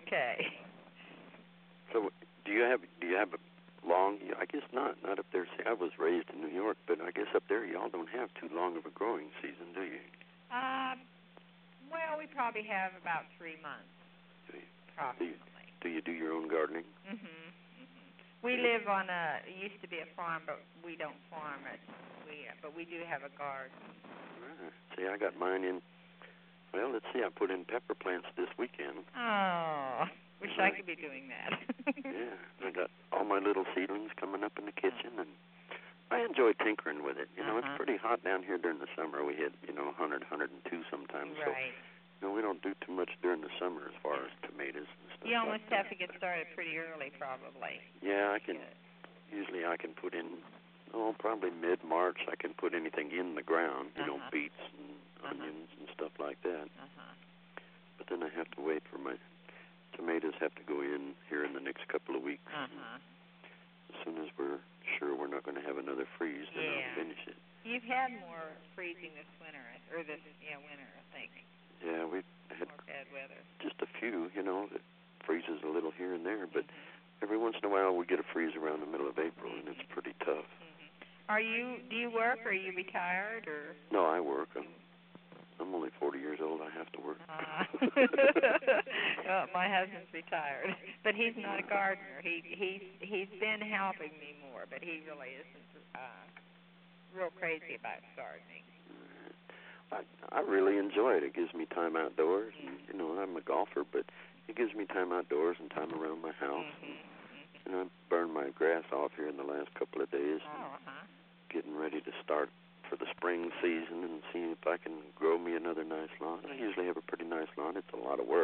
Okay. So, do you have a long? I guess not up there. See, I was raised in New York, but I guess up there y'all don't have too long of a growing season, do you? Well, we probably have about 3 months. Do you? Probably. Do you do your own gardening? We live on it used to be a farm, but we don't farm it. But we do have a garden. See, I got mine in. Well, let's see. I put in pepper plants this weekend. Oh, wish I could be doing that. Yeah, I got all my little seedlings coming up in the kitchen, and I enjoy tinkering with it. You know, it's pretty hot down here during the summer. We hit 100, 102 sometimes. Right. So, we don't do too much during the summer as far as tomatoes and stuff. You almost have to get started pretty early, probably. Yeah, I can. Usually, I can put in. Probably mid-March. I can put anything in the ground. Beets and onions and stuff like that. But then I have to wait for my tomatoes have to go in here in the next couple of weeks. As soon as we're sure we're not going to have another freeze, then I'll finish it. You've had more freezing this winter, or this winter, I think. Yeah, we've had more bad weather. Just a few, that freezes a little here and there, but every once in a while we get a freeze around the middle of April, and it's pretty tough. Do you work, or are you retired, or? No, I work. I'm only 40 years old. I have to work. Well, my husband's retired, but he's not a gardener. He's been helping me more, but he really isn't real crazy about gardening. I really enjoy it. It gives me time outdoors. And, I'm a golfer, but it gives me time outdoors and time around my house. And I burned my grass off here in the last couple of days. Getting ready to start for the spring season and seeing if I can grow me another nice lawn. I usually have a pretty nice lawn. It's a lot of work.